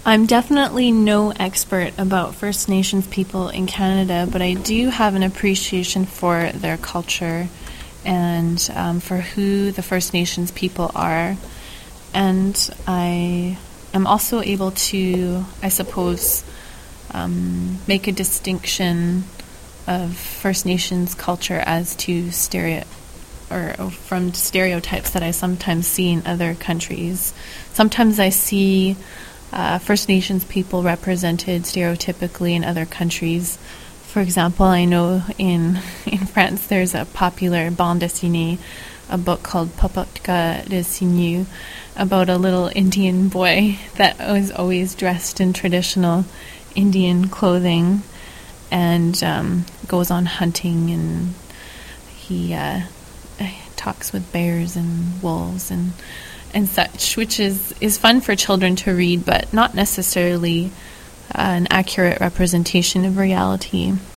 I'm definitely no expert about First Nations people in Canada, but I do have an appreciation for their culture and for who the First Nations people are. And I am also able to, I suppose, make a distinction of First Nations culture as to from stereotypes that I sometimes see in other countries. Sometimes I see First Nations people represented stereotypically in other countries. For example, I know in France there's a popular bande dessinée, a book called Popotka de Signou, about a little Indian boy that was always dressed in traditional Indian clothing and goes on hunting, and he talks with bears and wolves and such, which is fun for children to read, but not necessarily an accurate representation of reality.